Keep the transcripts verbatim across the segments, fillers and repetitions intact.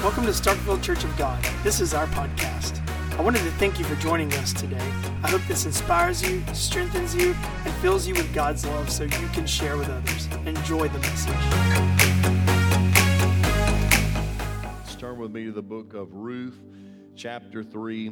Welcome to Starkville Church of God. This is our podcast. I wanted to thank you for joining us today. I hope this inspires you, strengthens you, and fills you with God's love so you can share with others. Enjoy the message. Let's turn with me to the book of Ruth, chapter three.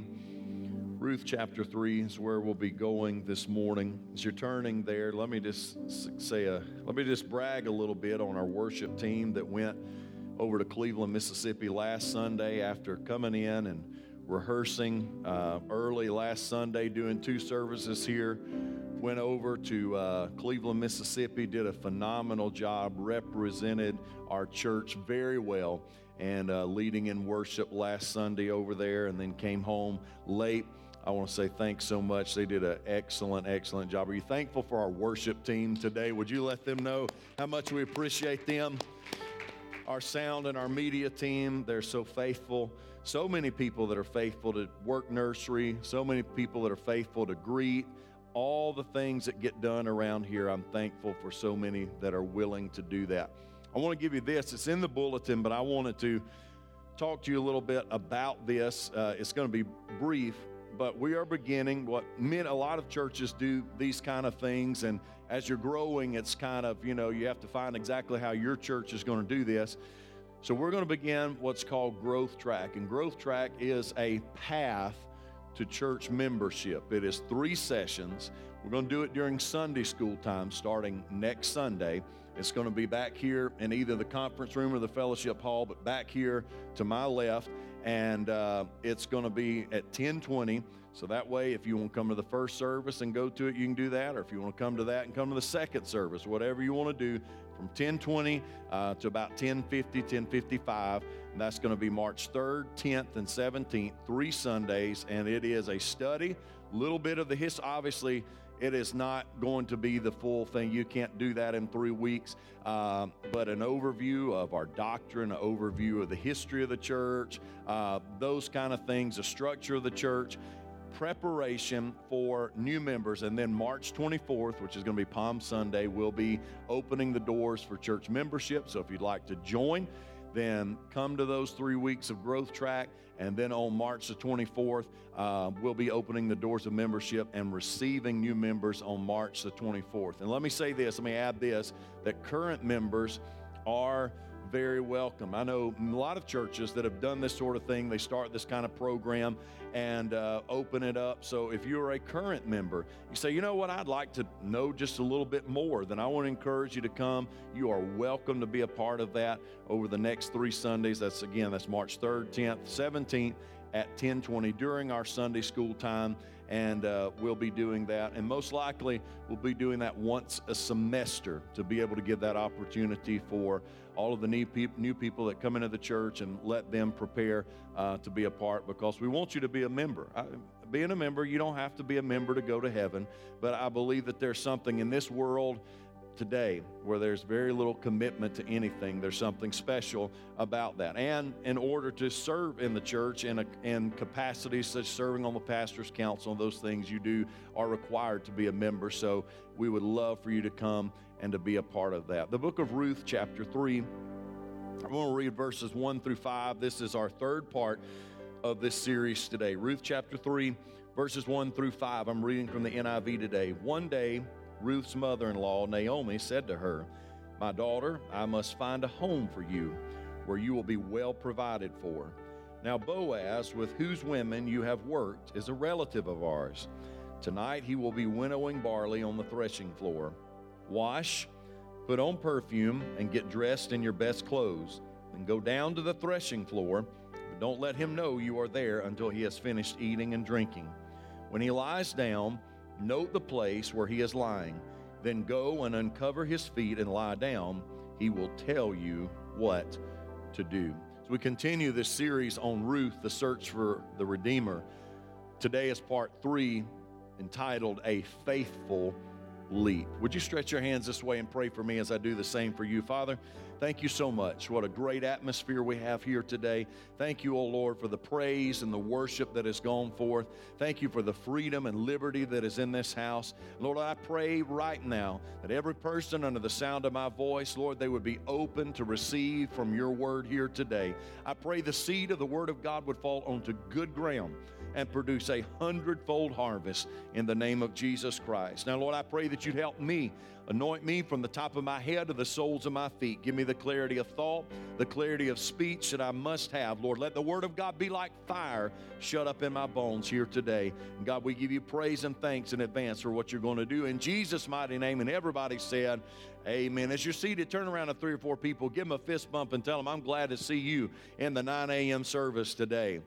Ruth chapter three is where we'll be going this morning. As you're turning there, let me just say a, let me just brag a little bit on our worship team that went over to Cleveland, Mississippi last Sunday after coming in and rehearsing uh, early last Sunday, doing two services here. Went over to uh, Cleveland, Mississippi, did a phenomenal job, represented our church very well, and uh, leading in worship last Sunday over there, and then came home late. I want to say thanks so much. They did an excellent, excellent job. Are you thankful for our worship team today? Would you let them know how much we appreciate them? Our sound and our media team, they're so faithful. So many people that are faithful to work nursery, so many people that are faithful to greet, all the things that get done around here. I'm thankful for so many that are willing to do that. I want to give you this. It's in the bulletin, but I wanted to talk to you a little bit about this. Uh, it's going to be brief, but we are beginning what many, a lot of churches do these kind of things, and as you're growing, it's kind of, you know, you have to find exactly how your church is going to do this. So we're going to begin what's called Growth Track, and Growth Track is a path to church membership. It is three sessions. We're going to do it during Sunday school time starting next Sunday. It's going to be back here in either the conference room or the fellowship hall, but back here to my left, and uh, it's going to be at ten twenty. So that way, if you want to come to the first service and go to it, you can do that. Or if you want to come to that and come to the second service, whatever you want to do, from ten twenty uh, to about ten fifty, ten fifty-five. And that's going to be March third, tenth, and seventeenth, three Sundays. And it is a study, a little bit of the history. Obviously, it is not going to be the full thing. You can't do that in three weeks. Uh, but an overview of our doctrine, an overview of the history of the church, uh, those kind of things, the structure of the church, preparation for new members. And then March twenty-fourth, which is going to be Palm Sunday, we'll be opening the doors for church membership. So if you'd like to join, then come to those three weeks of Growth Track. And then on March the twenty-fourth, uh, we'll be opening the doors of membership and receiving new members on March the twenty-fourth. And let me say this, let me add this, that current members are very welcome. I know a lot of churches that have done this sort of thing. They start this kind of program and uh, open it up. So if you're a current member, you say, you know what, I'd like to know just a little bit more, then I want to encourage you to come. You are welcome to be a part of that over the next three Sundays. That's, again, that's March third, tenth, seventeenth at ten twenty during our Sunday school time. And uh, we'll be doing that. And most likely, we'll be doing that once a semester to be able to give that opportunity for all of the new, pe- new people that come into the church and let them prepare uh, to be a part, because we want you to be a member. I, being a member, you don't have to be a member to go to heaven, but I believe that there's something in this world today where there's very little commitment to anything. There's something special about that. And in order to serve in the church in, a, in capacities such as serving on the pastor's council and those things, you do are required to be a member. So we would love for you to come and to be a part of that. The book of Ruth, chapter three, I want to read verses one through five. This is our third part of this series today. Ruth chapter three, verses one through five. I'm reading from the N I V today. One day, Ruth's mother-in-law, Naomi, said to her, "My daughter, I must find a home for you where you will be well provided for. Now Boaz, with whose women you have worked, is a relative of ours. Tonight he will be winnowing barley on the threshing floor. Wash, put on perfume, and get dressed in your best clothes. Then go down to the threshing floor, but don't let him know you are there until he has finished eating and drinking. When he lies down, note the place where he is lying. Then go and uncover his feet and lie down. He will tell you what to do." So we continue this series on Ruth, the search for the Redeemer. Today is part three, entitled A Faithful leap. Would you stretch your hands this way and pray for me as I do the same for you? Father, thank you so much. What a great atmosphere we have here today. Thank you, O Lord, for the praise and the worship that has gone forth. Thank you for the freedom and liberty that is in this house. Lord, I pray right now that every person under the sound of my voice, Lord, they would be open to receive from your word here today. I pray the seed of the word of God would fall onto good ground and produce a hundredfold harvest in the name of Jesus Christ. Now, Lord, I pray that you'd help me, anoint me from the top of my head to the soles of my feet. Give me the clarity of thought, the clarity of speech that I must have. Lord, let the word of God be like fire shut up in my bones here today. And God, we give you praise and thanks in advance for what you're going to do. In Jesus' mighty name, and everybody said, amen. As you're seated, turn around to three or four people, give them a fist bump and tell them, I'm glad to see you in the nine a.m. service today.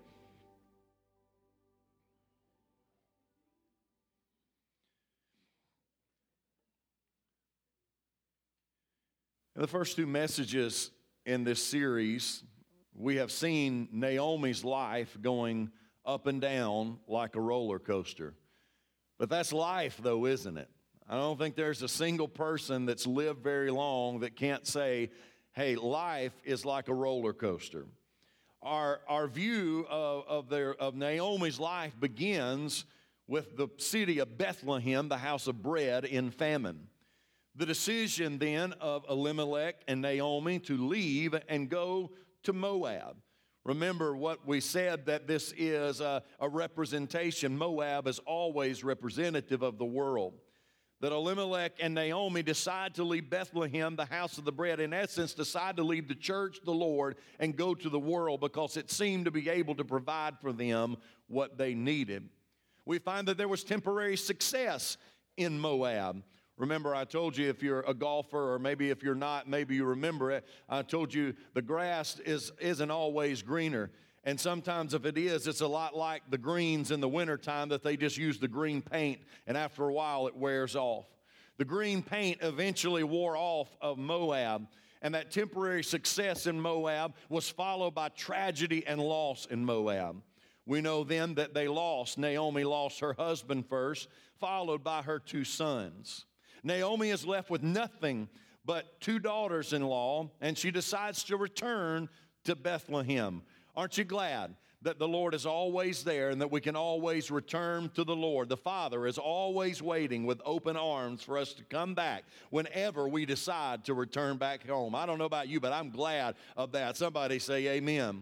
In the first two messages in this series, we have seen Naomi's life going up and down like a roller coaster. But that's life, though, isn't it? I don't think there's a single person that's lived very long that can't say, hey, life is like a roller coaster. Our, our view of, of, their, of Naomi's life begins with the city of Bethlehem, the house of bread, in famine. The decision then of Elimelech and Naomi to leave and go to Moab. Remember what we said, that this is a, a representation. Moab is always representative of the world. That Elimelech and Naomi decide to leave Bethlehem, the house of the bread, in essence decide to leave the church, the Lord, and go to the world because it seemed to be able to provide for them what they needed. We find that there was temporary success in Moab. Remember, I told you if you're a golfer, or maybe if you're not, maybe you remember it. I told you the grass is, isn't always greener. And sometimes if it is, it's a lot like the greens in the wintertime that they just use the green paint, and after a while it wears off. The green paint eventually wore off of Moab, and that temporary success in Moab was followed by tragedy and loss in Moab. We know then that they lost. Naomi lost her husband first, followed by her two sons. Naomi is left with nothing but two daughters-in-law, and she decides to return to Bethlehem. Aren't you glad that the Lord is always there and that we can always return to the Lord? The Father is always waiting with open arms for us to come back whenever we decide to return back home. I don't know about you, but I'm glad of that. Somebody say amen.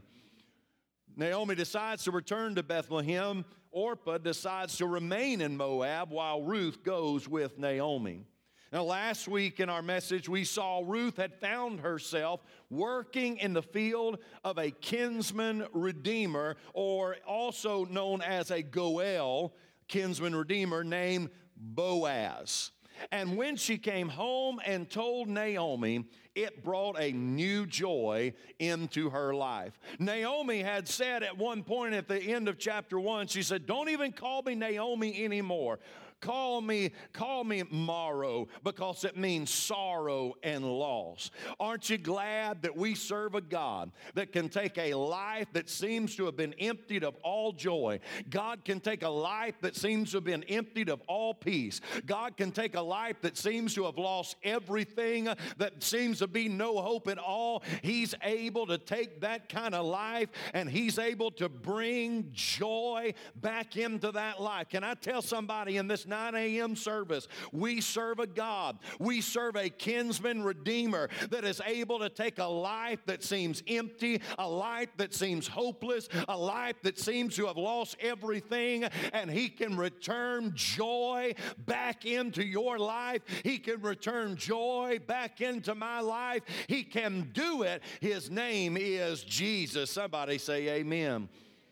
Naomi decides to return to Bethlehem. Orpah decides to remain in Moab while Ruth goes with Naomi. Now, last week in our message, we saw Ruth had found herself working in the field of a kinsman redeemer, or also known as a Goel, kinsman redeemer, named Boaz. And when she came home and told Naomi, it brought a new joy into her life. Naomi had said at one point at the end of chapter one, she said, don't even call me Naomi anymore. Call me, call me Maro, because it means sorrow and loss. Aren't you glad that we serve a God that can take a life that seems to have been emptied of all joy? God can take a life that seems to have been emptied of all peace. God can take a life that seems to have lost everything, that seems to be no hope at all. He's able to take that kind of life, and He's able to bring joy back into that life. Can I tell somebody in this nine a.m. service, we serve a God, we serve a kinsman redeemer that is able to take a life that seems empty, a life that seems hopeless, a life that seems to have lost everything, and He can return joy back into your life. He can return joy back into my life. He can do it. His name is Jesus. Somebody say amen.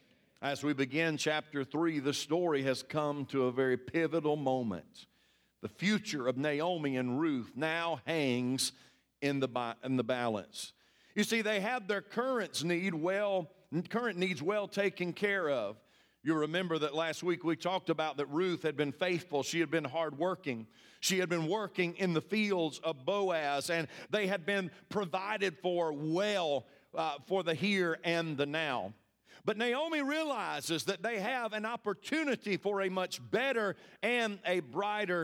As we begin chapter three, the story has come to a very pivotal moment. The future of Naomi and Ruth now hangs in the, in the balance. You see, they have their current need well, current needs well taken care of. You remember that last week we talked about that Ruth had been faithful. She had been hardworking. She had been working in the fields of Boaz, and they had been provided for well uh, for the here and the now. But Naomi realizes that they have an opportunity for a much better and a brighter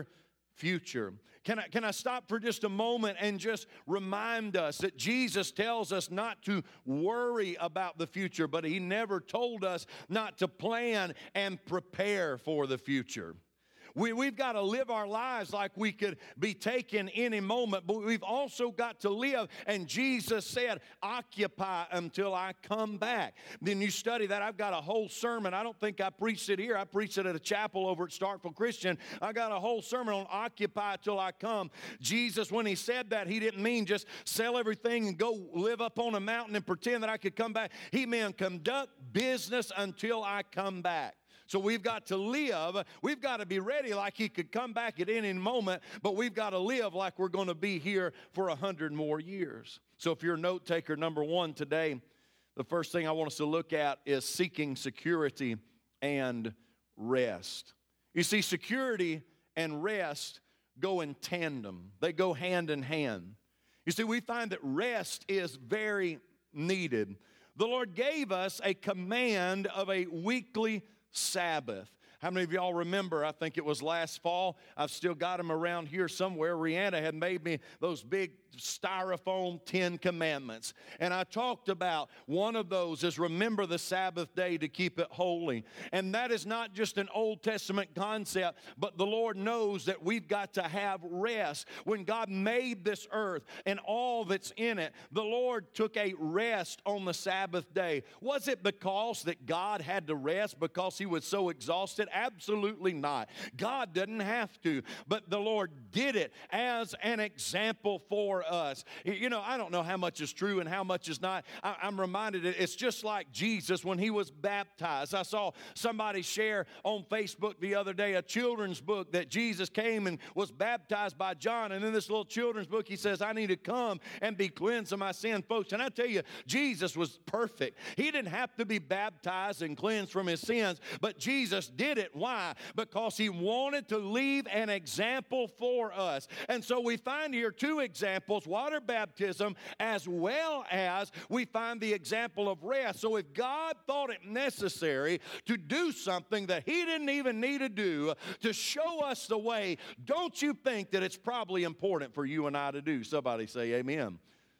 future. Can I, can I stop for just a moment and just remind us that Jesus tells us not to worry about the future, but He never told us not to plan and prepare for the future. We, we've got to live our lives like we could be taken any moment, but we've also got to live. And Jesus said, occupy until I come back. Then you study that. I've got a whole sermon. I don't think I preached it here. I preached it at a chapel over at Starkville Christian. I got a whole sermon on occupy till I come. Jesus, when He said that, He didn't mean just sell everything and go live up on a mountain and pretend that I could come back. He meant conduct business until I come back. So we've got to live, we've got to be ready like He could come back at any moment, but we've got to live like we're going to be here for a hundred more years. So if you're a note taker, number one today, the first thing I want us to look at is seeking security and rest. You see, security and rest go in tandem. They go hand in hand. You see, we find that rest is very needed. The Lord gave us a command of a weekly Sabbath. How many of y'all remember, I think it was last fall, I've still got them around here somewhere, Rihanna had made me those big styrofoam Ten Commandments. And I talked about one of those is remember the Sabbath day to keep it holy. And that is not just an Old Testament concept, but the Lord knows that we've got to have rest. When God made this earth and all that's in it, the Lord took a rest on the Sabbath day. Was it because that God had to rest because He was so exhausted? Absolutely not. God didn't have to, but the Lord did it as an example for us. You know, I don't know how much is true and how much is not. I, I'm reminded it's just like Jesus when He was baptized. I saw somebody share on Facebook the other day a children's book that Jesus came and was baptized by John. And in this little children's book, he says, I need to come and be cleansed of my sin. Folks, and I tell you, Jesus was perfect. He didn't have to be baptized and cleansed from his sins, but Jesus did it. Why? Because He wanted to leave an example for us. And so we find here two examples, water baptism, as well as we find the example of rest. So if God thought it necessary to do something that He didn't even need to do to show us the way, don't you think that it's probably important for you and I to do? Somebody say amen.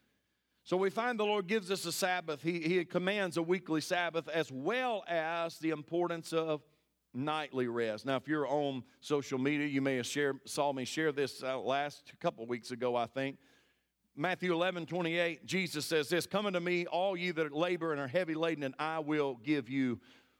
So we find the Lord gives us a Sabbath. He, he commands a weekly Sabbath as well as the importance of nightly rest. Now, if you're on social media, you may have shared, saw me share this uh, last couple weeks ago, I think. Matthew eleven twenty-eight, Jesus says this, come unto me, all ye that labor and are heavy laden, and I will give you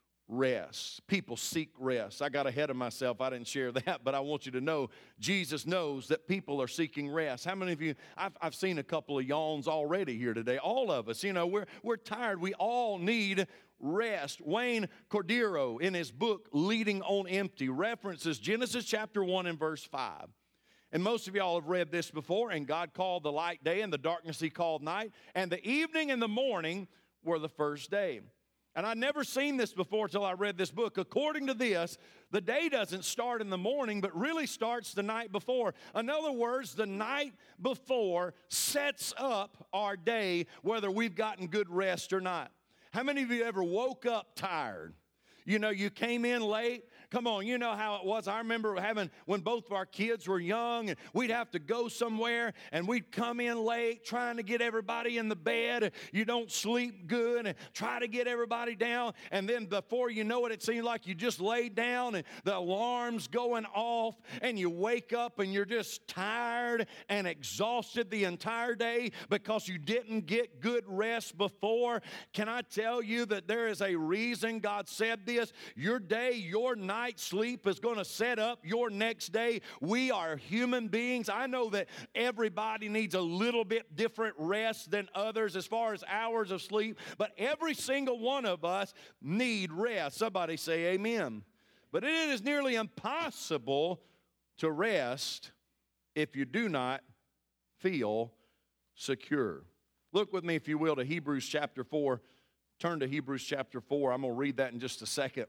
rest. People seek rest. I got ahead of myself. I didn't share that, but I want you to know Jesus knows that people are seeking rest. How many of you, I've, I've seen a couple of yawns already here today. All of us, you know, we're, we're tired. We all need rest. Wayne Cordero, in his book, Leading on Empty, references Genesis chapter one and verse five. And most of y'all have read this before. And God called the light day, and the darkness He called night. And the evening and the morning were the first day. And I'd never seen this before until I read this book. According to this, the day doesn't start in the morning, but really starts the night before. In other words, the night before sets up our day, whether we've gotten good rest or not. How many of you ever woke up tired? You know, you came in late. Come on, you know how it was. I remember having, when both of our kids were young, and we'd have to go somewhere, and we'd come in late trying to get everybody in the bed. You don't sleep good, and try to get everybody down. And then before you know it, it seemed like you just laid down, and the alarm's going off, and you wake up, and you're just tired and exhausted the entire day because you didn't get good rest before. Can I tell you that there is a reason God said this? Your day, your night, sleep is going to set up your next day. We are human beings. I know that everybody needs a little bit different rest than others as far as hours of sleep, but every single one of us need rest. Somebody say amen. But it is nearly impossible to rest if you do not feel secure. Look with me, if you will, to Hebrews chapter four. Turn to Hebrews chapter four. I'm going to read that in just a second.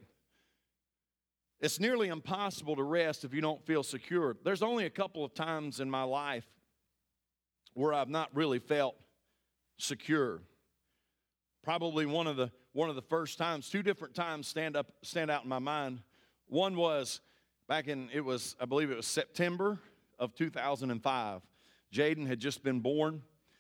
It's nearly impossible to rest if you don't feel secure. There's only a couple of times in my life where I've not really felt secure. Probably one of the one of the first times, two different times stand up stand out in my mind. One was back in, it was, I believe it was September of two thousand five. Jaden had just been born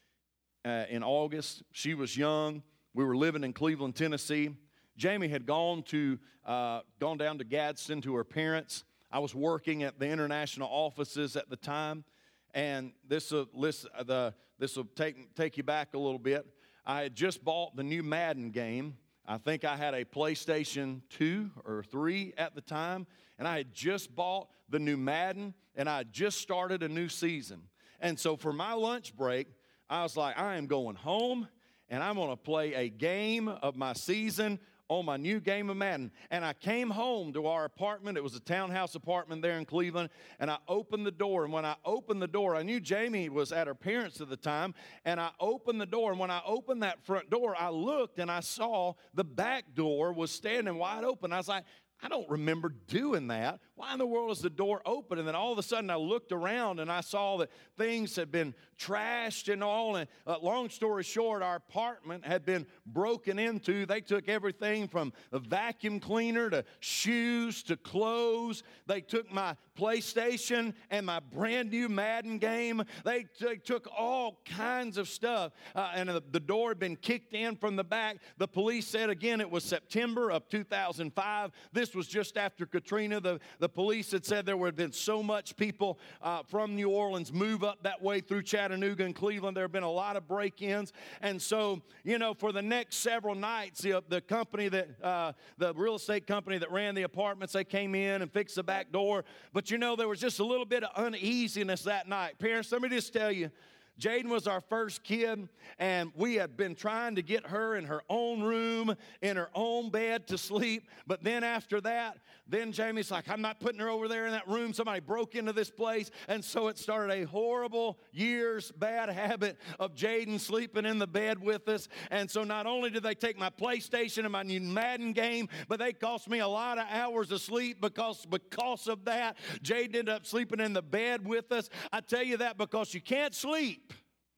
uh, in August. She was young. We were living in Cleveland, Tennessee. Jamie had gone to uh, gone down to Gadsden to her parents. I was working at the international offices at the time, and this will the this will take take you back a little bit. I had just bought the new Madden game. I think I had a PlayStation two or three at the time, and I had just bought the new Madden, and I had just started a new season. And so for my lunch break, I was like, I am going home, and I'm going to play a game of my season on my new game of Madden. And I came home to our apartment. It was a townhouse apartment there in Cleveland. And I opened the door. And when I opened the door, I knew Jamie was at her parents' at the time. And I opened the door. And when I opened that front door, I looked and I saw the back door was standing wide open. I was like, I don't remember doing that. Why in the world is the door open? And then all of a sudden I looked around and I saw that things had been trashed and all. And uh, long story short, our apartment had been broken into. They took everything from a vacuum cleaner to shoes to clothes. They took my PlayStation and my brand new Madden game. They, they took all kinds of stuff. Uh, and the, the door had been kicked in from the back. The police said, again, it was September of two thousand five. This was just after Katrina. The, the police had said there had been so much people uh, from New Orleans move up that way through Chattanooga and Cleveland. There have been a lot of break-ins. And so, you know, for the next several nights, the, the company that, uh, the real estate company that ran the apartments, they came in and fixed the back door. But, you know, there was just a little bit of uneasiness that night. Parents, let me just tell you, Jaden was our first kid, and we had been trying to get her in her own room, in her own bed to sleep. But then after that, then Jamie's like, I'm not putting her over there in that room. Somebody broke into this place. And so it started a horrible years bad habit of Jaden sleeping in the bed with us. And so not only did they take my PlayStation and my new Madden game, but they cost me a lot of hours of sleep because, because of that. Jaden ended up sleeping in the bed with us. I tell you that because you can't sleep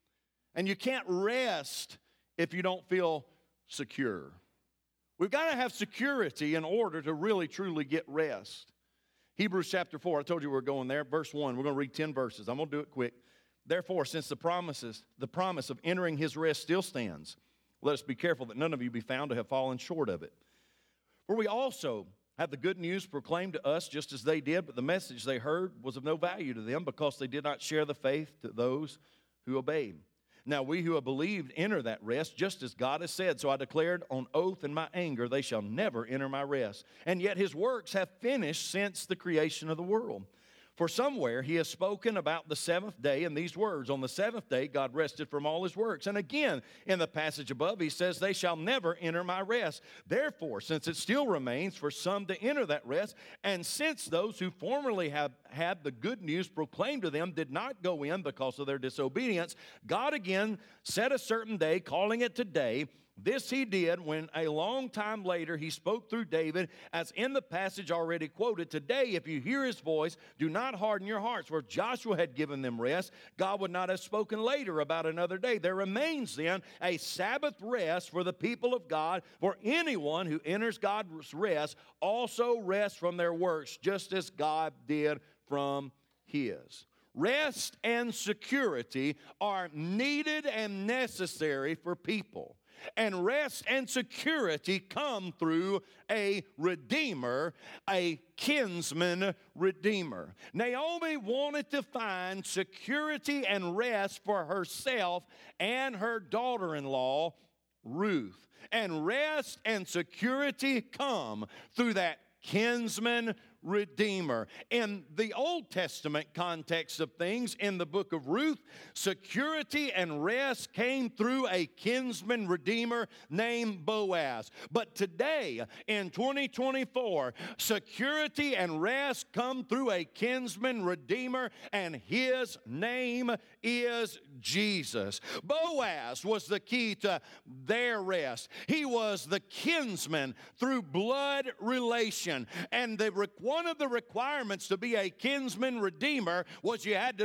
and you can't rest if you don't feel secure. We've got to have security in order to really, truly get rest. Hebrews chapter four, I told you we we're going there. Verse one, we're going to read ten verses. I'm going to do it quick. Therefore, since the promises, the promise of entering his rest still stands, let us be careful that none of you be found to have fallen short of it. For we also have the good news proclaimed to us just as they did, but the message they heard was of no value to them because they did not share the faith to those who obeyed. Now we who have believed enter that rest, just as God has said. So I declared on oath in my anger, they shall never enter my rest. And yet his works have finished since the creation of the world. For somewhere he has spoken about the seventh day in these words, on the seventh day God rested from all his works. And again, in the passage above, he says, they shall never enter my rest. Therefore, since it still remains for some to enter that rest, and since those who formerly have had the good news proclaimed to them did not go in because of their disobedience, God again set a certain day, calling it today. This he did when a long time later he spoke through David, as in the passage already quoted. Today, if you hear his voice, do not harden your hearts. For if Joshua had given them rest, God would not have spoken later about another day. There remains then a Sabbath rest for the people of God. For anyone who enters God's rest also rests from their works, just as God did from his. Rest and security are needed and necessary for people. And rest and security come through a redeemer, a kinsman redeemer. Naomi wanted to find security and rest for herself and her daughter-in-law, Ruth. And rest and security come through that kinsman redeemer. In the Old Testament context of things, in the book of Ruth, security and rest came through a kinsman redeemer named Boaz. But today, in twenty twenty-four, security and rest come through a kinsman redeemer, and his name is Jesus. Boaz was the key to their rest. He was the kinsman through blood relation, and the one of the requirements to be a kinsman redeemer was you had to be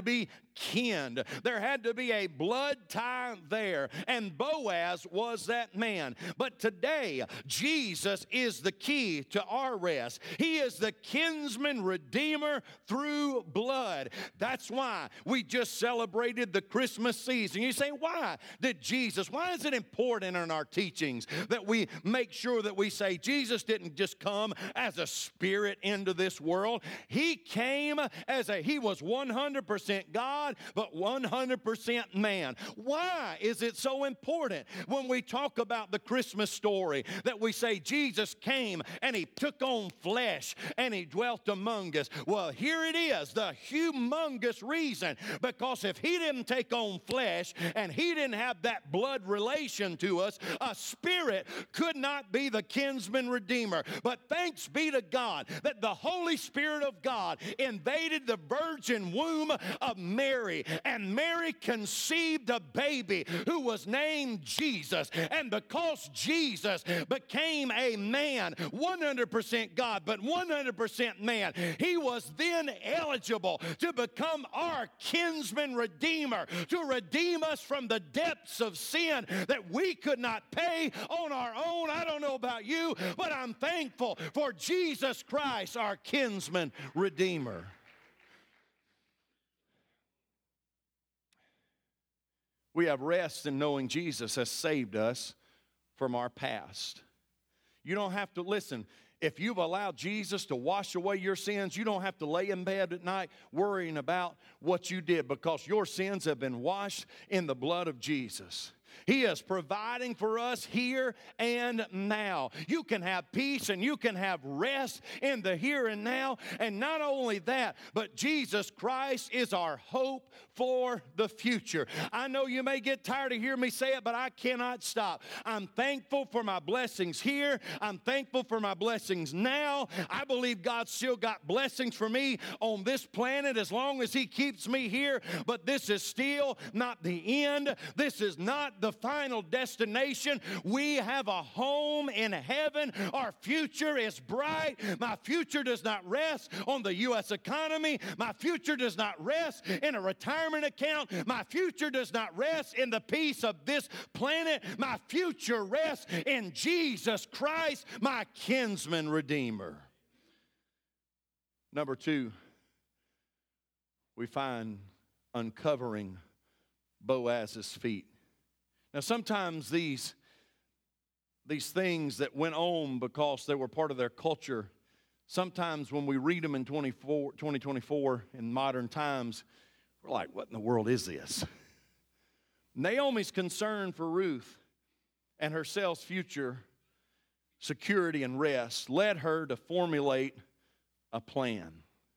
kin. There had to be a blood tie there, and Boaz was that man. But today, Jesus is the key to our rest. He is the kinsman redeemer through blood. That's why we just celebrated the Christmas season. You say, why did Jesus, why is it important in our teachings that we make sure that we say Jesus didn't just come as a spirit into this world? He came as a, he was one hundred percent God, but one hundred percent man. Why is it so important when we talk about the Christmas story that we say Jesus came and he took on flesh and he dwelt among us? Well, here it is, the humongous reason, because if he didn't take on flesh and he didn't have that blood relation to us, a spirit could not be the kinsman redeemer. But thanks be to God that the Holy Spirit of God invaded the virgin womb of Mary, and Mary conceived a baby who was named Jesus. And because Jesus became a man, one hundred percent God, but one hundred percent man, he was then eligible to become our kinsman redeemer, to redeem us from the depths of sin that we could not pay on our own. I don't know about you, but I'm thankful for Jesus Christ, our kinsman redeemer. We have rest in knowing Jesus has saved us from our past. You don't have to listen. If you've allowed Jesus to wash away your sins, you don't have to lay in bed at night worrying about what you did, because your sins have been washed in the blood of Jesus. He is providing for us here and now. You can have peace and you can have rest in the here and now. And not only that, but Jesus Christ is our hope for the future. I know you may get tired of hearing me say it, but I cannot stop. I'm thankful for my blessings here. I'm thankful for my blessings now. I believe God's still got blessings for me on this planet as long as He keeps me here. But this is still not the end. This is not the final destination. We have a home in heaven. Our future is bright. My future does not rest on the U S economy. My future does not rest in a retirement account. My future does not rest in the peace of this planet. My future rests in Jesus Christ, my kinsman redeemer. Number two, we find uncovering Boaz's feet. Now, sometimes these, these things that went on because they were part of their culture, sometimes when we read them in twenty twenty-four in modern times, we're like, what in the world is this? Naomi's concern for Ruth and herself's future security and rest led her to formulate a plan.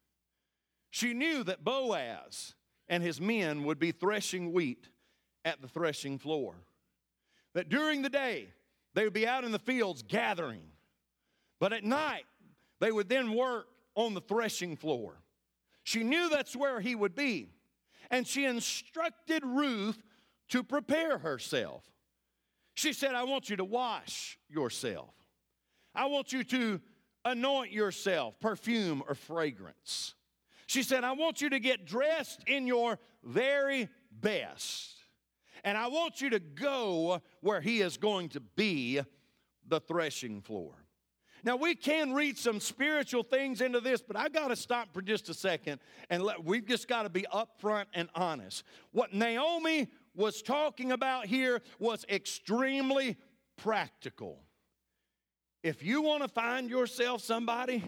She knew that Boaz and his men would be threshing wheat at the threshing floor. That during the day, they would be out in the fields gathering. But at night, they would then work on the threshing floor. She knew that's where he would be. And she instructed Ruth to prepare herself. She said, I want you to wash yourself. I want you to anoint yourself, perfume or fragrance. She said, I want you to get dressed in your very best. And I want you to go where he is going to be, the threshing floor. Now, we can read some spiritual things into this, but I got to stop for just a second, and let, we've just got to be upfront and honest. What Naomi was talking about here was extremely practical. If you want to find yourself somebody,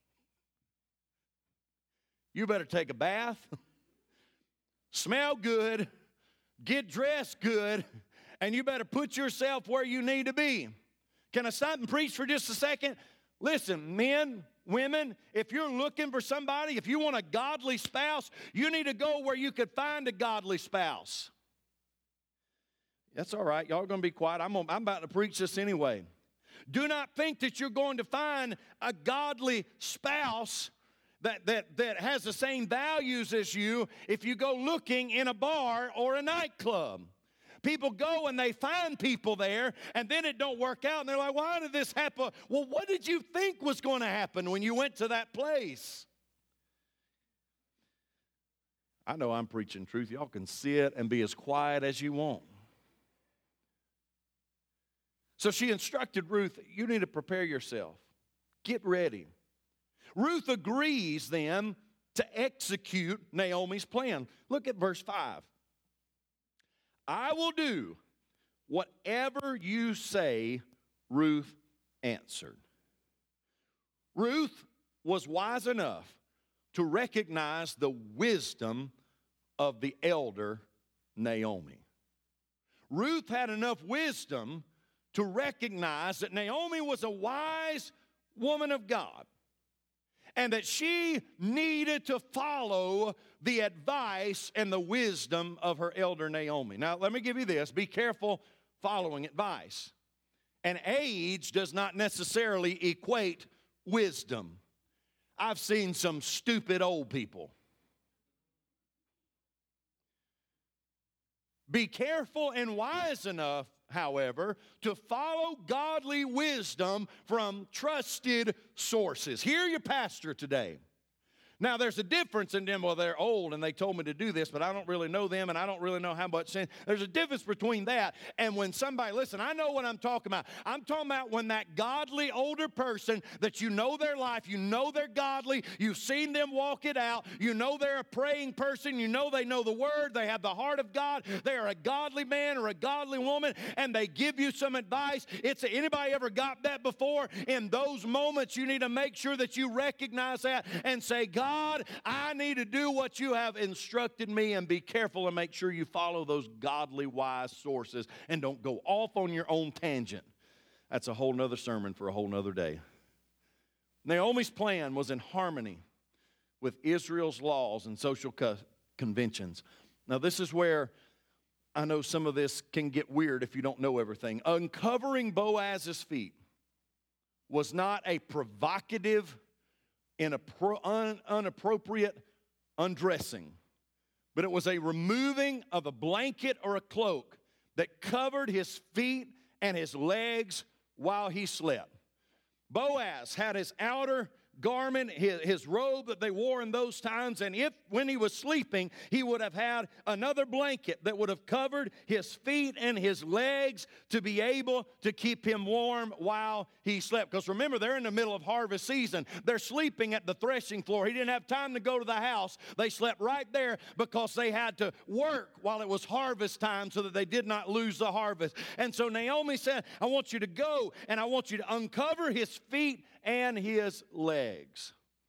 you better take a bath, smell good, get dressed good, and you better put yourself where you need to be. Can I stop and preach for just a second? Listen, men, women, if you're looking for somebody, if you want a godly spouse, you need to go where you could find a godly spouse. That's all right. Y'all are going to be quiet. I'm, I'm about to preach this anyway. Do not think that you're going to find a godly spouse that, that, that has the same values as you if you go looking in a bar or a nightclub. People go and they find people there, and then it don't work out, and they're like, why did this happen? Well, what did you think was going to happen when you went to that place? I know I'm preaching truth. Y'all can sit and be as quiet as you want. So she instructed Ruth, you need to prepare yourself. Get ready. Ruth agrees then to execute Naomi's plan. Look at verse five. I will do whatever you say, Ruth answered. Ruth was wise enough to recognize the wisdom of the elder Naomi. Ruth had enough wisdom to recognize that Naomi was a wise woman of God and that she needed to follow the advice and the wisdom of her elder Naomi. Now, let me give you this. Be careful following advice. And age does not necessarily equate wisdom. I've seen some stupid old people. Be careful and wise enough, however, to follow godly wisdom from trusted sources. Hear your pastor today. Now, there's a difference in them. Well, they're old and they told me to do this, but I don't really know them and I don't really know how much sin. There's a difference between that and when somebody, listen, I know what I'm talking about. I'm talking about when that godly older person that you know their life, you know they're godly, you've seen them walk it out, you know they're a praying person, you know they know the word, they have the heart of God, they are a godly man or a godly woman, and they give you some advice. It's anybody ever got that before? In those moments, you need to make sure that you recognize that and say, God, God, I need to do what you have instructed me, and be careful and make sure you follow those godly, wise sources and don't go off on your own tangent. That's a whole nother sermon for a whole nother day. Naomi's plan was in harmony with Israel's laws and social co- conventions. Now, this is where I know some of this can get weird if you don't know everything. Uncovering Boaz's feet was not a provocative Inappro- un- inappropriate undressing, but it was a removing of a blanket or a cloak that covered his feet and his legs while he slept. Boaz had his outer garment, his, his robe that they wore in those times, and if when he was sleeping, he would have had another blanket that would have covered his feet and his legs to be able to keep him warm while he slept. Because remember, they're in the middle of harvest season. They're sleeping at the threshing floor. He didn't have time to go to the house. They slept right there because they had to work while it was harvest time so that they did not lose the harvest. And so Naomi said, I want you to go and I want you to uncover his feet and his legs.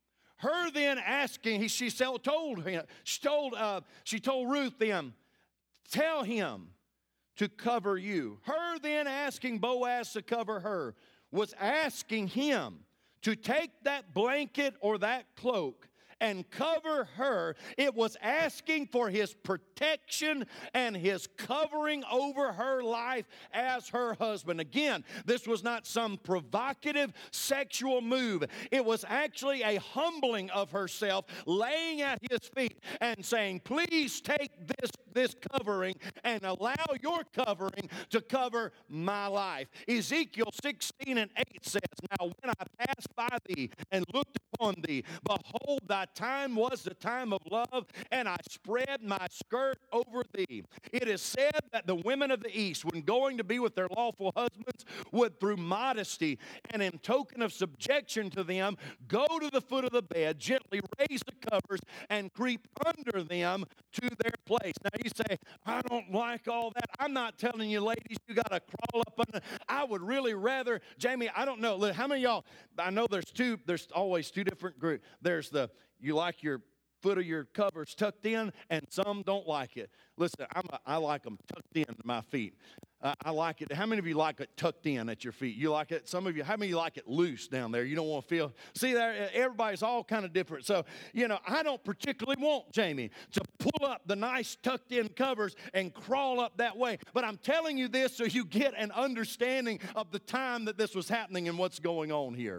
Her then asking, he, she told him, she told, uh, she told Ruth then, tell him to cover you. Her then asking Boaz to cover her was asking him to take that blanket or that cloak and cover her. It was asking for his protection and his covering over her life as her husband. Again, this was not some provocative sexual move. It was actually a humbling of herself, laying at his feet and saying, please take this, this covering and allow your covering to cover my life. Ezekiel sixteen and eight says, now when I passed by thee and looked upon thee, behold, thy time was the time of love, and I spread my skirt over thee. It is said that the women of the East, when going to be with their lawful husbands, would through modesty and in token of subjection to them, go to the foot of the bed, gently raise the covers, and creep under them to their place. Now you say, I don't like all that. I'm not telling you, ladies, you got to crawl up under. I would really rather, Jamie, I don't know. How many of y'all, I know there's two, there's always two different groups. There's the, you like your foot of your covers tucked in, and some don't like it. Listen, I'm a, I like them tucked in to my feet. Uh, I like it. How many of you like it tucked in at your feet? You like it? Some of you, how many of you like it loose down there? You don't want to feel, see there, everybody's all kind of different. So, you know, I don't particularly want Jamie to pull up the nice tucked in covers and crawl up that way. But I'm telling you this so you get an understanding of the time that this was happening and what's going on here.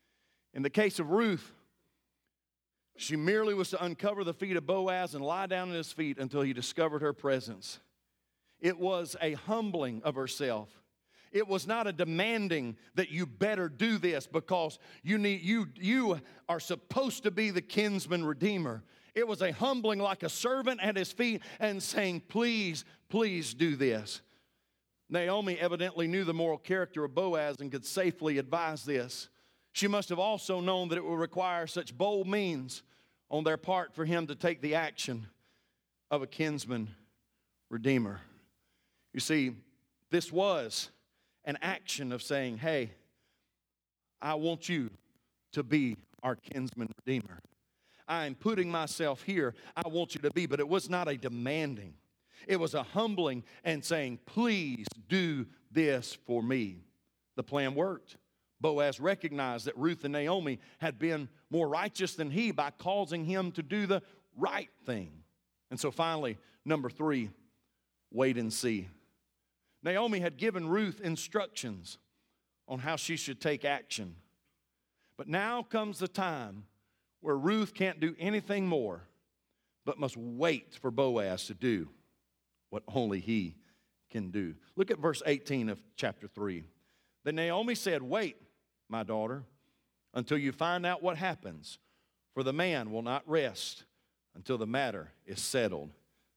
In the case of Ruth, she merely was to uncover the feet of Boaz and lie down at his feet until he discovered her presence. It was a humbling of herself. It was not a demanding that you better do this because you need you you are supposed to be the kinsman redeemer. It was a humbling like a servant at his feet and saying, please, please do this. Naomi evidently knew the moral character of Boaz and could safely advise this. She must have also known that it would require such bold means on their part for him to take the action of a kinsman redeemer. You see, this was an action of saying, hey, I want you to be our kinsman redeemer. I am putting myself here. I want you to be. But it was not a demanding. It was a humbling and saying, please do this for me. The plan worked. Boaz recognized that Ruth and Naomi had been more righteous than he by causing him to do the right thing. And so finally, number three, wait and see. Naomi had given Ruth instructions on how she should take action. But now comes the time where Ruth can't do anything more but must wait for Boaz to do what only he can do. Look at verse eighteen of chapter three. Then Naomi said, wait, my daughter, until you find out what happens, for the man will not rest until the matter is settled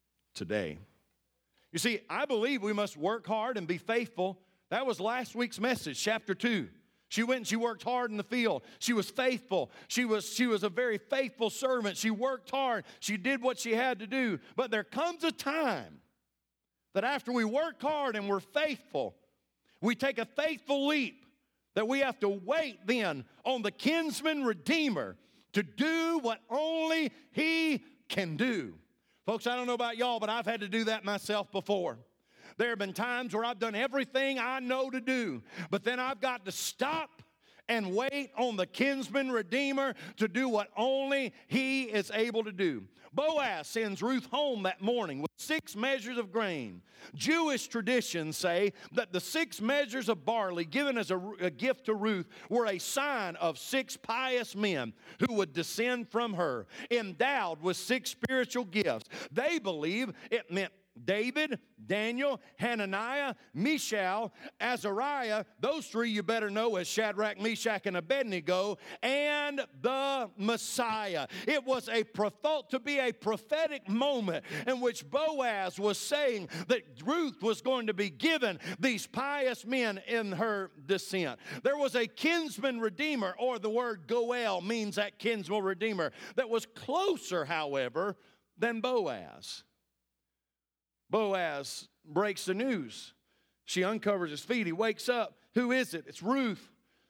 today. You see, I believe we must work hard and be faithful. That was last week's message, chapter two. She went and she worked hard in the field. She was faithful. She was, she was a very faithful servant. She worked hard. She did what she had to do. But there comes a time that after we work hard and we're faithful, we take a faithful leap, that we have to wait then on the kinsman redeemer to do what only he can do. Folks, I don't know about y'all, but I've had to do that myself before. There have been times where I've done everything I know to do, but then I've got to stop and wait on the kinsman redeemer to do what only he is able to do. Boaz sends Ruth home that morning with six measures of grain. Jewish traditions say that the six measures of barley given as a, a gift to Ruth were a sign of six pious men who would descend from her, endowed with six spiritual gifts. They believe it meant David, Daniel, Hananiah, Mishael, Azariah, those three you better know as Shadrach, Meshach, and Abednego, and the Messiah. It was a thought to be a prophetic moment in which Boaz was saying that Ruth was going to be given these pious men in her descent. There was a kinsman redeemer, or the word Goel means that kinsman redeemer, that was closer, however, than Boaz. Boaz breaks the news. She uncovers his feet. He wakes up. Who is it? It's Ruth.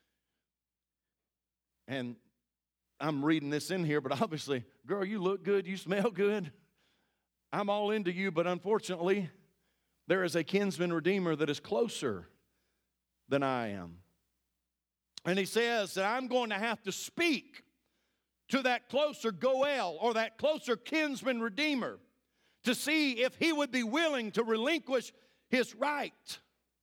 And I'm reading this in here, but obviously, girl, you look good. You smell good. I'm all into you, but unfortunately, there is a kinsman redeemer that is closer than I am. And he says that I'm going to have to speak to that closer Goel, or that closer kinsman redeemer, to see if he would be willing to relinquish his right.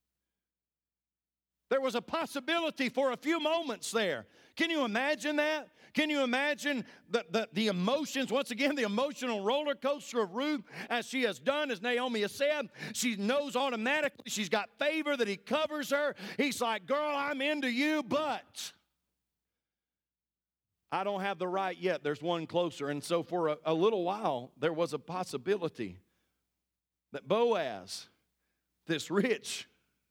There was a possibility for a few moments there. Can you imagine that? Can you imagine the, the, the emotions, once again, the emotional roller coaster of Ruth, as she has done, as Naomi has said. She knows automatically she's got favor, that he covers her. He's like, girl, I'm into you, but I don't have the right yet. There's one closer. And so for a, a little while, there was a possibility that Boaz, this rich,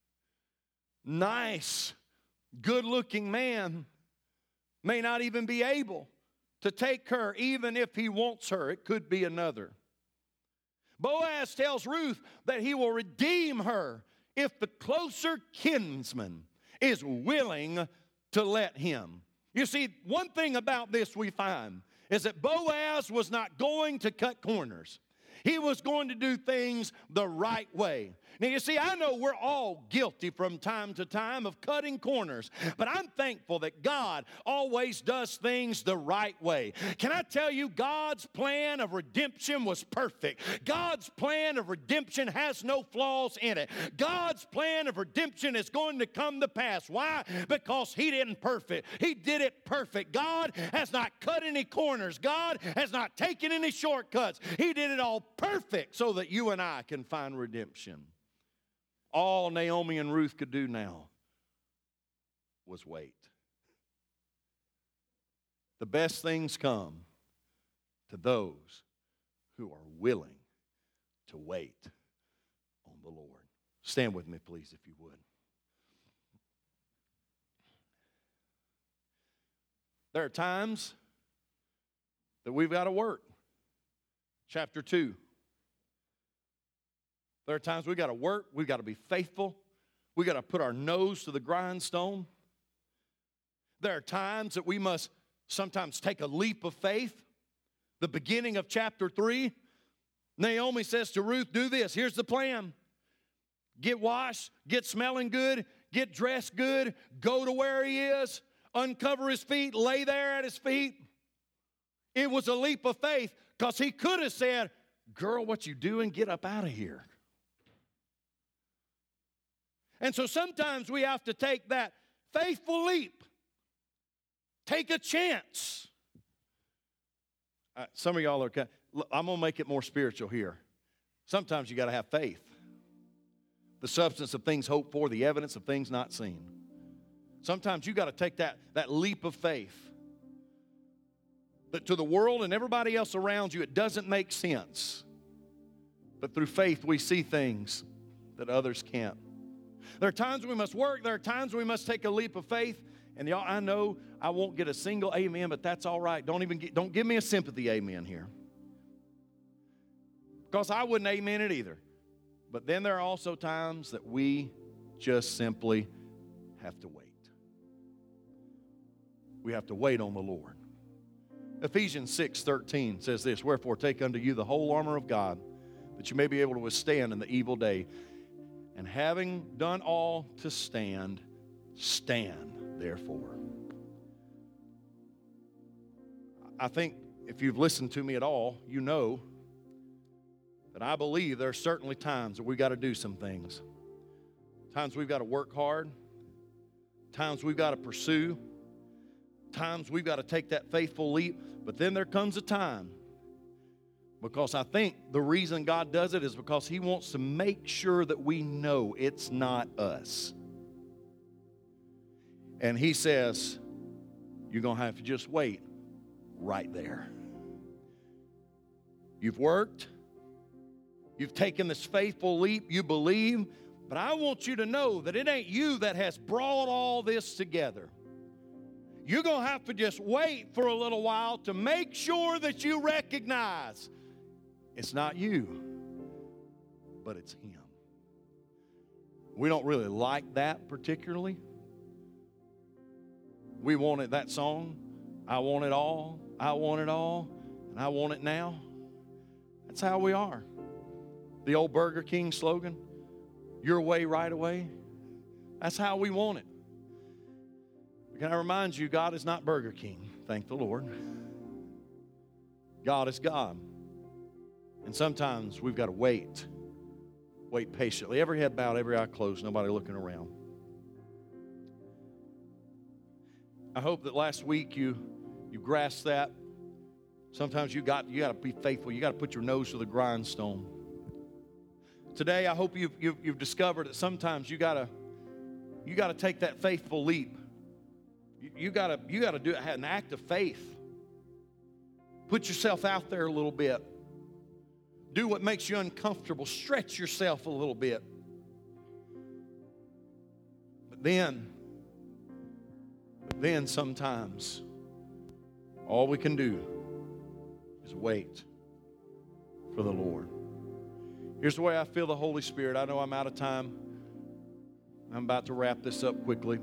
nice, good-looking man, may not even be able to take her, even if he wants her. It could be another. Boaz tells Ruth that he will redeem her if the closer kinsman is willing to let him. You see, one thing about this we find is that Boaz was not going to cut corners. He was going to do things the right way. Now, you see, I know we're all guilty from time to time of cutting corners, but I'm thankful that God always does things the right way. Can I tell you, God's plan of redemption was perfect. God's plan of redemption has no flaws in it. God's plan of redemption is going to come to pass. Why? Because He didn't perfect. He did it perfect. God has not cut any corners. God has not taken any shortcuts. He did it all perfect so that you and I can find redemption. All Naomi and Ruth could do now was wait. The best things come to those who are willing to wait on the Lord. Stand with me, please, if you would. There are times that we've got to work. Chapter two. There are times we've got to work, we've got to be faithful, we've got to put our nose to the grindstone. There are times that we must sometimes take a leap of faith. The beginning of chapter three, Naomi says to Ruth, do this. Here's the plan. Get washed, get smelling good, get dressed good, go to where he is, uncover his feet, lay there at his feet. It was a leap of faith because he could have said, girl, what you doing? Get up out of here. And so sometimes we have to take that faithful leap. Take a chance. Uh, some of y'all are, I'm going to make it more spiritual here. Sometimes you got to have faith. The substance of things hoped for, the evidence of things not seen. Sometimes you got to take that, that leap of faith. That to the world and everybody else around you, it doesn't make sense. But through faith, we see things that others can't. There are times we must work. There are times we must take a leap of faith. And y'all, I know I won't get a single amen, but that's all right. Don't even get, don't give me a sympathy amen here. Because I wouldn't amen it either. But then there are also times that we just simply have to wait. We have to wait on the Lord. Ephesians six thirteen says this, wherefore take unto you the whole armor of God, that you may be able to withstand in the evil day. And having done all to stand, stand therefore. I think if you've listened to me at all, you know that I believe there are certainly times that we've got to do some things. Times we've got to work hard. Times we've got to pursue. Times we've got to take that faithful leap. But then there comes a time, because I think the reason God does it is because he wants to make sure that we know it's not us. And he says, you're going to have to just wait right there. You've worked. You've taken this faithful leap. You believe. But I want you to know that it ain't you that has brought all this together. You're going to have to just wait for a little while to make sure that you recognize it's not you, but it's him. We don't really like that particularly. We wanted that song, I want it all, I want it all, and I want it now. That's how we are. The old Burger King slogan, your way, right away. That's how we want it. Can I remind you, God is not Burger King, thank the Lord. God is God. And sometimes we've got to wait. Wait patiently. Every head bowed, every eye closed, nobody looking around. I hope that last week you you grasped that. Sometimes you got you got to be faithful. You got to put your nose to the grindstone. Today, I hope you've you've, you've discovered that sometimes you got to you got to take that faithful leap. You, you got to you got to do an act of faith. Put yourself out there a little bit. Do what makes you uncomfortable. Stretch yourself a little bit. But then, but then sometimes, all we can do is wait for the Lord. Here's the way I feel the Holy Spirit. I know I'm out of time. I'm about to wrap this up quickly.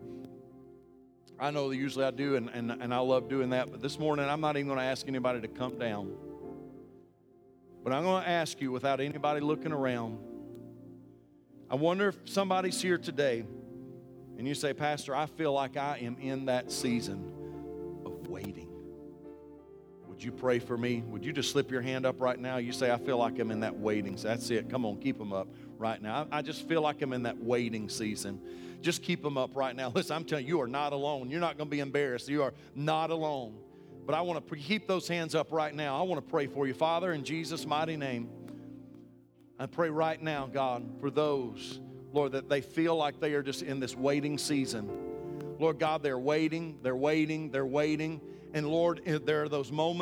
I know that usually I do, and, and, and I love doing that. But this morning, I'm not even going to ask anybody to come down. But I'm going to ask you, without anybody looking around, I wonder if somebody's here today and you say, Pastor, I feel like I am in that season of waiting. Would you pray for me? Would you just slip your hand up right now? You say, I feel like I'm in that waiting. So that's it. Come on, keep them up right now. I, I just feel like I'm in that waiting season. Just keep them up right now. Listen, I'm telling you, you are not alone. You're not going to be embarrassed. You are not alone. But I want to keep those hands up right now. I want to pray for you. Father, in Jesus' mighty name, I pray right now, God, for those, Lord, that they feel like they are just in this waiting season. Lord God, they're waiting, they're waiting, they're waiting. And Lord, there are those moments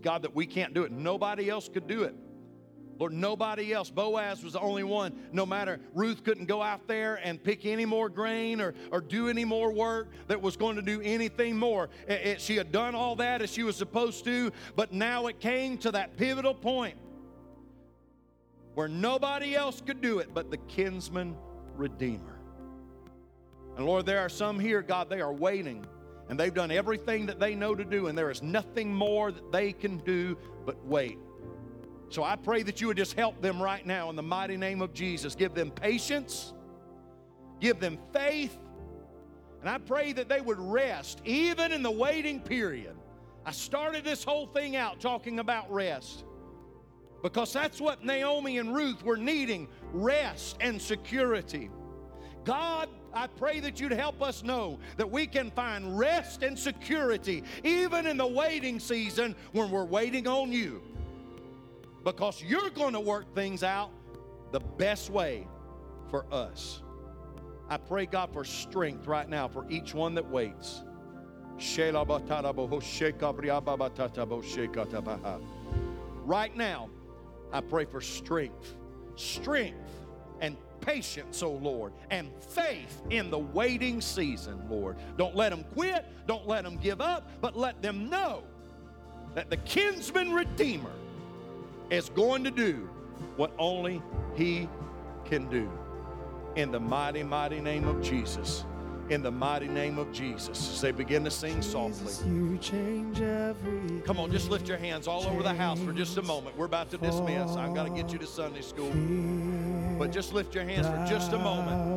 God, that we can't do it. Nobody else could do it. Lord, nobody else. Boaz was the only one. No matter, Ruth couldn't go out there and pick any more grain or, or do any more work that was going to do anything more. It, it, she had done all that as she was supposed to, but now it came to that pivotal point where nobody else could do it but the kinsman redeemer. And Lord, there are some here, God, they are waiting, and they've done everything that they know to do, and there is nothing more that they can do but wait. So I pray that you would just help them right now in the mighty name of Jesus. Give them patience. Give them faith. And I pray that they would rest even in the waiting period. I started this whole thing out talking about rest because that's what Naomi and Ruth were needing, rest and security. God, I pray that you'd help us know that we can find rest and security even in the waiting season when we're waiting on you. Because you're going to work things out the best way for us. I pray, God, for strength right now for each one that waits. Right now, I pray for strength. Strength and patience, oh Lord, and faith in the waiting season, Lord. Don't let them quit. Don't let them give up, but let them know that the kinsman redeemer is going to do what only he can do. In the mighty, mighty name of Jesus. In the mighty name of Jesus. As they begin to sing softly. Jesus, you change everything. Come on, just lift your hands all over the house for just a moment. We're about to dismiss. I've got to get you to Sunday school. But just lift your hands for just a moment.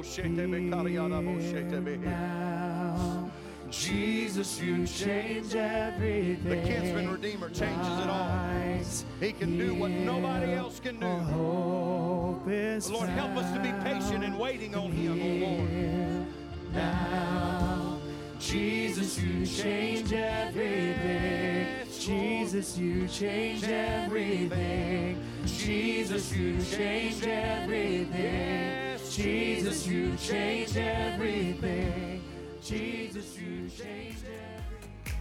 Jesus, you change everything. The kinsman redeemer changes it all. He can do what nobody else can do. Lord, help us to be patient in waiting on him, oh Lord. Now, Jesus, you change everything. Jesus, you change everything. Jesus, you change everything. Jesus, you change everything. Jesus, you change everything.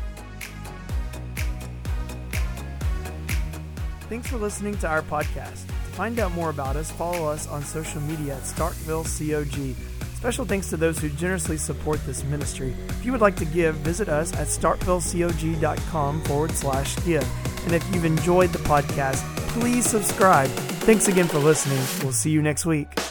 Thanks for listening to our podcast. To find out more about us, follow us on social media at Starkville C O G. Special thanks to those who generously support this ministry. If you would like to give, visit us at starkvillecog.com forward slash give. And if you've enjoyed the podcast, please subscribe. Thanks again for listening. We'll see you next week.